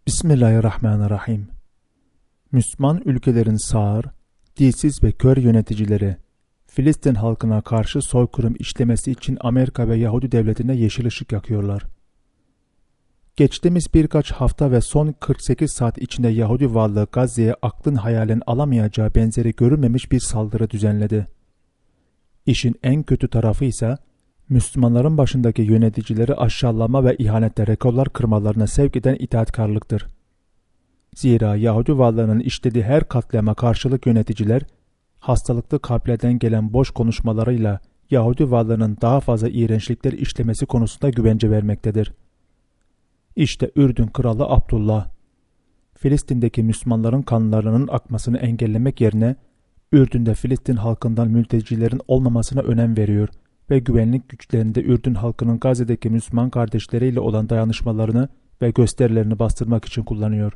Bismillahirrahmanirrahim. Müslüman ülkelerin sağır, dilsiz ve kör yöneticileri, Filistin halkına karşı soykırım işlemesi için Amerika ve Yahudi devletine yeşil ışık yakıyorlar. Geçtiğimiz birkaç hafta ve son 48 saat içinde Yahudi varlığı Gazze'ye aklın hayalin alamayacağı benzeri görülmemiş bir saldırı düzenledi. İşin en kötü tarafı ise Müslümanların başındaki yöneticileri aşağılama ve ihanette rekorlar kırmalarına sevk eden itaatkarlıktır. Zira Yahudi varlığının işlediği her katliama karşılık yöneticiler, hastalıklı kalplerden gelen boş konuşmalarıyla Yahudi varlığının daha fazla iğrençlikler işlemesi konusunda güvence vermektedir. İşte Ürdün Kralı Abdullah, Filistin'deki Müslümanların kanlarının akmasını engellemek yerine Ürdün'de Filistin halkından mültecilerin olmamasına önem veriyor ve güvenlik güçlerinde Ürdün halkının Gazze'deki Müslüman kardeşleriyle olan dayanışmalarını ve gösterilerini bastırmak için kullanıyor.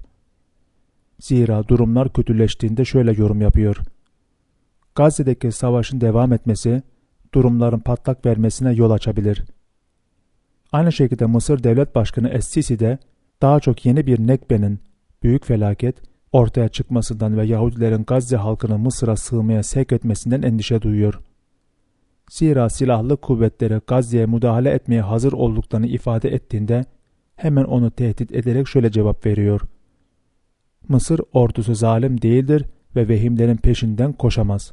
Zira durumlar kötüleştiğinde şöyle yorum yapıyor: Gazze'deki savaşın devam etmesi, durumların patlak vermesine yol açabilir. Aynı şekilde Mısır Devlet Başkanı Es-Sisi de daha çok yeni bir Nekbe'nin, büyük felaket, ortaya çıkmasından ve Yahudilerin Gazze halkını Mısır'a sığmaya sevk etmesinden endişe duyuyor. Zira silahlı kuvvetleri Gazze'ye müdahale etmeye hazır olduklarını ifade ettiğinde hemen onu tehdit ederek şöyle cevap veriyor: Mısır ordusu zalim değildir ve vehimlerin peşinden koşamaz.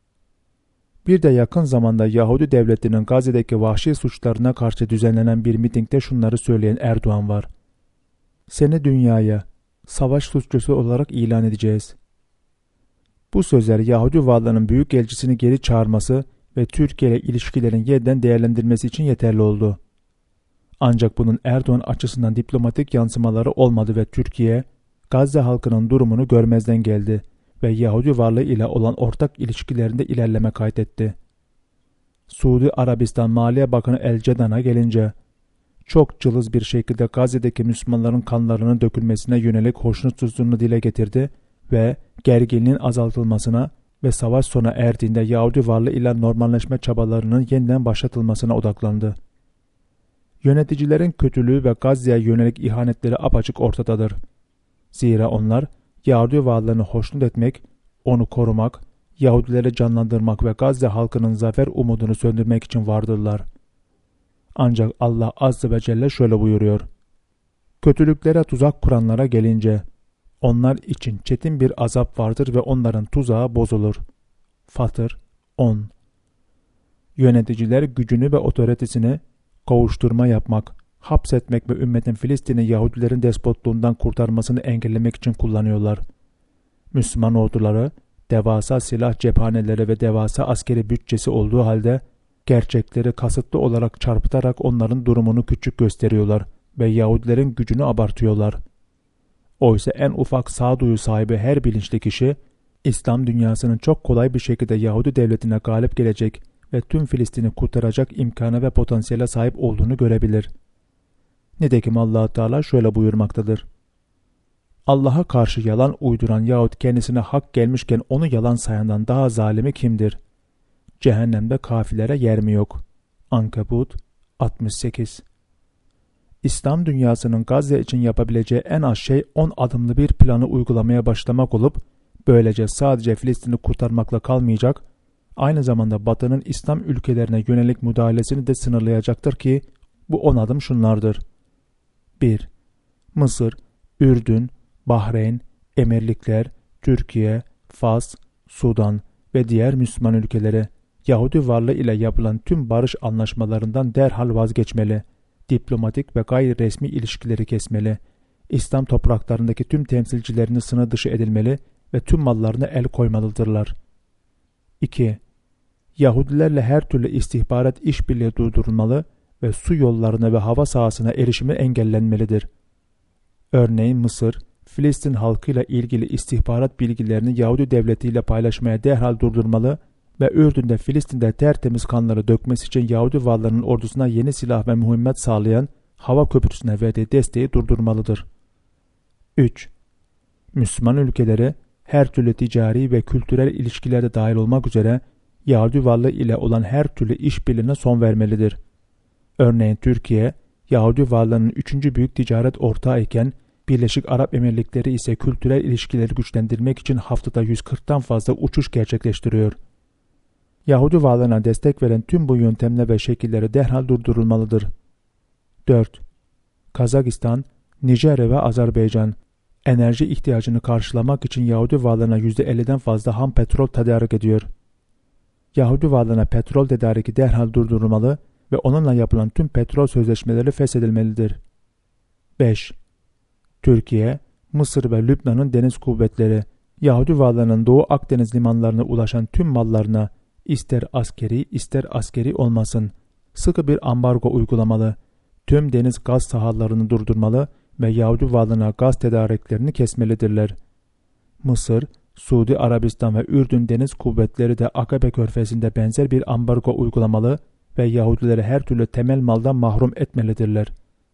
Bir de yakın zamanda Yahudi devletinin Gazze'deki vahşi suçlarına karşı düzenlenen bir mitingde şunları söyleyen Erdoğan var: Seni dünyaya savaş suçlusu olarak ilan edeceğiz. Bu sözler Yahudi varlığının büyükelçisini geri çağırması ve Türkiye ile ilişkilerin yeniden değerlendirmesi için yeterli oldu. Ancak bunun Erdoğan açısından diplomatik yansımaları olmadı ve Türkiye, Gazze halkının durumunu görmezden geldi ve Yahudi varlığı ile olan ortak ilişkilerinde ilerleme kaydetti. Suudi Arabistan Maliye Bakanı El-Cedan'a gelince, çok cılız bir şekilde Gazze'deki Müslümanların kanlarının dökülmesine yönelik hoşnutsuzluğunu dile getirdi ve gerginliğin azaltılmasına ve savaş sona erdiğinde Yahudi varlığı ile normalleşme çabalarının yeniden başlatılmasına odaklandı. Yöneticilerin kötülüğü ve Gazze'ye yönelik ihanetleri apaçık ortadadır. Zira onlar Yahudi varlığını hoşnut etmek, onu korumak, Yahudileri canlandırmak ve Gazze halkının zafer umudunu söndürmek için vardırlar. Ancak Allah Azze ve Celle şöyle buyuruyor: Kötülüklere tuzak kuranlara gelince, onlar için çetin bir azap vardır ve onların tuzağı bozulur. Fatır 10. Yöneticiler gücünü ve otoritesini kovuşturma yapmak, hapsetmek ve ümmetin Filistin'i Yahudilerin despotluğundan kurtarmasını engellemek için kullanıyorlar. Müslüman orduları, devasa silah cephaneleri ve devasa askeri bütçesi olduğu halde, gerçekleri kasıtlı olarak çarpıtarak onların durumunu küçük gösteriyorlar ve Yahudilerin gücünü abartıyorlar. Oysa en ufak sağduyu sahibi her bilinçli kişi, İslam dünyasının çok kolay bir şekilde Yahudi devletine galip gelecek ve tüm Filistin'i kurtaracak imkana ve potansiyele sahip olduğunu görebilir. Nitekim Allah-u Teala şöyle buyurmaktadır: Allah'a karşı yalan uyduran yahut kendisine hak gelmişken onu yalan sayandan daha zalimi kimdir? Cehennemde kafirlere yer mi yok? Ankebut 68. İslam dünyasının Gazze için yapabileceği en az şey 10 adımlı bir planı uygulamaya başlamak olup, böylece sadece Filistin'i kurtarmakla kalmayacak, aynı zamanda Batı'nın İslam ülkelerine yönelik müdahalesini de sınırlayacaktır ki, bu 10 adım şunlardır: 1. Mısır, Ürdün, Bahreyn, Emirlikler, Türkiye, Fas, Sudan ve diğer Müslüman ülkelere Yahudi varlığı ile yapılan tüm barış anlaşmalarından derhal vazgeçmeli, diplomatik ve gayri resmi ilişkileri kesmeli, İslam topraklarındaki tüm temsilcilerini sınır dışı edilmeli ve tüm mallarına el koymalıdırlar. 2. Yahudilerle her türlü istihbarat işbirliği durdurulmalı ve su yollarına ve hava sahasına erişimi engellenmelidir. Örneğin Mısır, Filistin halkıyla ilgili istihbarat bilgilerini Yahudi devletiyle paylaşmaya derhal durdurmalı ve Ürdün'de Filistin'de tertemiz kanları dökmesi için Yahudi varlığının ordusuna yeni silah ve mühimmat sağlayan hava köprüsüne verdiği desteği durdurmalıdır. 3. Müslüman ülkeleri her türlü ticari ve kültürel ilişkilerde dahil olmak üzere Yahudi varlığı ile olan her türlü işbirliğine son vermelidir. Örneğin Türkiye, Yahudi varlığının 3. büyük ticaret ortağı iken Birleşik Arap Emirlikleri ise kültürel ilişkileri güçlendirmek için haftada 140'tan fazla uçuş gerçekleştiriyor. Yahudi varlığına destek veren tüm bu yöntemler ve şekilleri derhal durdurulmalıdır. 4. Kazakistan, Nijerya ve Azerbaycan enerji ihtiyacını karşılamak için Yahudi varlığına %50'den fazla ham petrol tedarik ediyor. Yahudi varlığına petrol tedariki derhal durdurulmalı ve onunla yapılan tüm petrol sözleşmeleri feshedilmelidir. 5. Türkiye, Mısır ve Lübnan'ın deniz kuvvetleri, Yahudi varlığının Doğu Akdeniz limanlarına ulaşan tüm mallarına, ister askeri olmasın, sıkı bir ambargo uygulamalı, tüm deniz gaz sahalarını durdurmalı ve Yahudi varlığına gaz tedariklerini kesmelidirler. Mısır, Suudi Arabistan ve Ürdün deniz kuvvetleri de Akabe Körfezi'nde benzer bir ambargo uygulamalı ve Yahudileri her türlü temel maldan mahrum etmelidirler.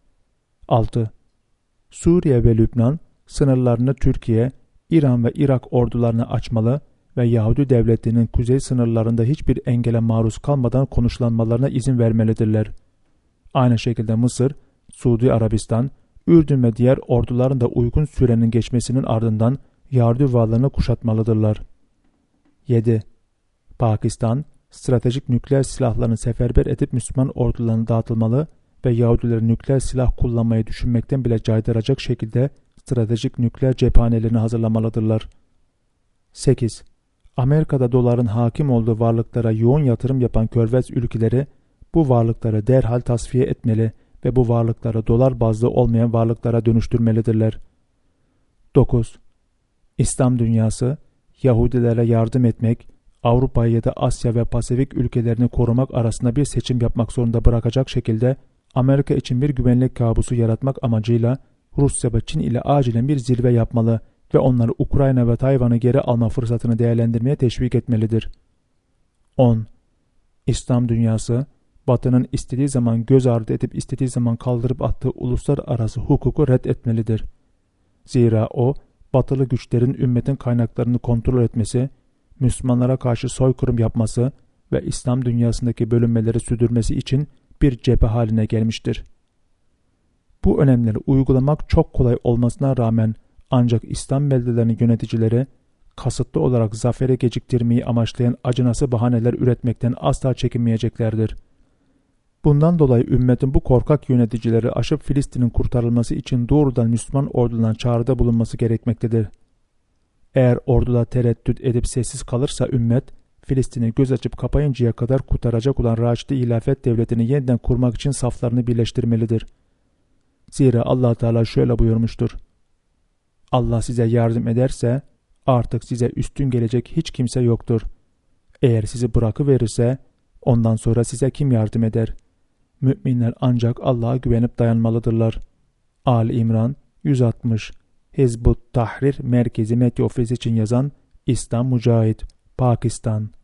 6. Suriye ve Lübnan sınırlarını Türkiye, İran ve Irak ordularına açmalı ve Yahudi devletinin kuzey sınırlarında hiçbir engele maruz kalmadan konuşlanmalarına izin vermelidirler. Aynı şekilde Mısır, Suudi Arabistan, Ürdün ve diğer orduların da uygun sürenin geçmesinin ardından Yahudi varlığını kuşatmalıdırlar. 7. Pakistan, stratejik nükleer silahlarını seferber edip Müslüman ordularına dağıtılmalı ve Yahudilerin nükleer silah kullanmayı düşünmekten bile caydıracak şekilde stratejik nükleer cephanelerini hazırlamalıdırlar. 8. Amerika'da doların hakim olduğu varlıklara yoğun yatırım yapan Körfez ülkeleri bu varlıkları derhal tasfiye etmeli ve bu varlıkları dolar bazlı olmayan varlıklara dönüştürmelidirler. 9. İslam dünyası, Yahudilere yardım etmek, Avrupa'yı ya da Asya ve Pasifik ülkelerini korumak arasında bir seçim yapmak zorunda bırakacak şekilde Amerika için bir güvenlik kabusu yaratmak amacıyla Rusya ve Çin ile acilen bir zirve yapmalı ve onları Ukrayna ve Tayvan'ı geri alma fırsatını değerlendirmeye teşvik etmelidir. 10. İslam dünyası, Batı'nın istediği zaman göz ardı edip istediği zaman kaldırıp attığı uluslararası hukuku reddetmelidir. Zira o, Batılı güçlerin ümmetin kaynaklarını kontrol etmesi, Müslümanlara karşı soykırım yapması ve İslam dünyasındaki bölünmeleri sürdürmesi için bir cephe haline gelmiştir. Bu önlemleri uygulamak çok kolay olmasına rağmen ancak İslam beldelerinin yöneticileri kasıtlı olarak zafere geciktirmeyi amaçlayan acınası bahaneler üretmekten asla çekinmeyeceklerdir. Bundan dolayı ümmetin bu korkak yöneticileri aşıp Filistin'in kurtarılması için doğrudan Müslüman ordularına çağrıda bulunması gerekmektedir. Eğer ordular tereddüt edip sessiz kalırsa ümmet, Filistin'i göz açıp kapayıncaya kadar kurtaracak olan Raşidi Hilafet Devleti'ni yeniden kurmak için saflarını birleştirmelidir. Zira Allah Teala şöyle buyurmuştur: Allah size yardım ederse artık size üstün gelecek hiç kimse yoktur. Eğer sizi bırakıverirse ondan sonra size kim yardım eder? Müminler ancak Allah'a güvenip dayanmalıdırlar. Ali İmran 160. Hizbut Tahrir Merkezi Medya Ofisi için yazan İslam Mücahit, Pakistan.